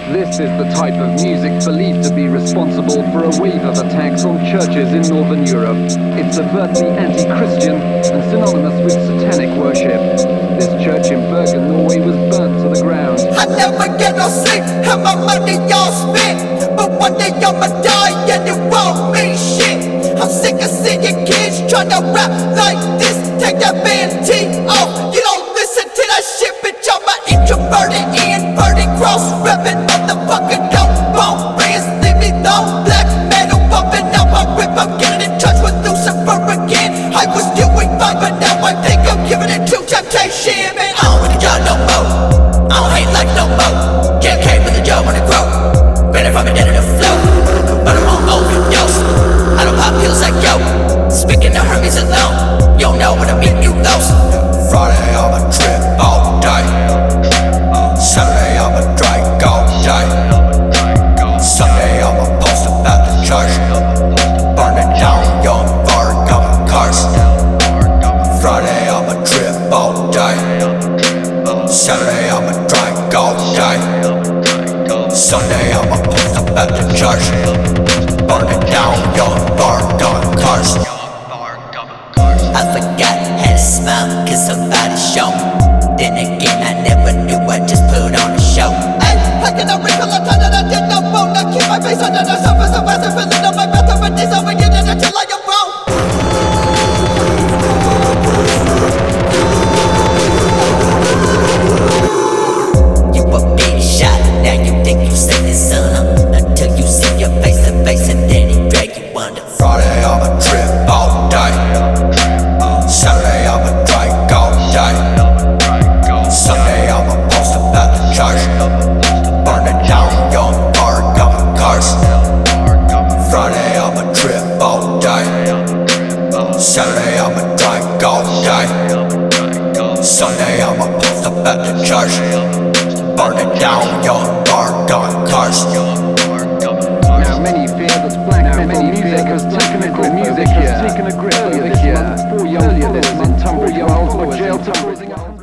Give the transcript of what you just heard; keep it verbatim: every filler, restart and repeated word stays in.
This is the type of music believed to be responsible for a wave of attacks on churches in Northern Europe. It's overtly anti-Christian and synonymous with satanic worship. This church in Bergen, Norway was burnt to the ground. I never get no sleep, how my money y'all spent, but one day I'ma die and it won't mean shit. I'm sick of seeing kids tryna rap like this. Take that band T off, you don't listen to that shit, bitch. I'm an introverted, inverted, cross reppin' motherfucking dope bone brands. Leave me alone, black metal bumping out my whip. I'm getting in touch with Lucifer again. I was doing fine, but now I think I'm giving it to temptation. Man, I don't really got no more, I don't hate like no more. Can't cave with the jaw when it grow, better from it dead in the flow. But I'm on overdose, I don't pop pills like yo. Speaking of Hermes alone, you don't know what I mean, you lost. Friday I'ma trip all day, Saturday I'ma drink all day, Sunday I'ma post about the church, burn it down, young bar, got cars. Friday I'ma trip all day, Saturday I'ma drink all day, Sunday I'ma post about the church, burn it down, young bar, got cars. I forgot how to smile, cause somebody showed me. Then again, I never knew, I just put on a show. Hey, how can I recall a time that I did not want? I keep my face under the surface, I wasn't feeling on my breath. Over this, over here, until I am wrong. You were being shot, now you think you said this, son. Until you see your face to face, and then he drag you under. Friday, I'ma trip all day, Saturday I'ma drink all day, Sunday I'ma post about the church, burn it down, young bar, got cars. Friday I'ma trip all day, Saturday I'ma drink all day, Sunday I'ma post about the church, burn it down, young bar, got cars. Now many fear that black metal music has taken a grip music has taken a grip over here. Four young followers in Tunbridge Wells were jailed for causing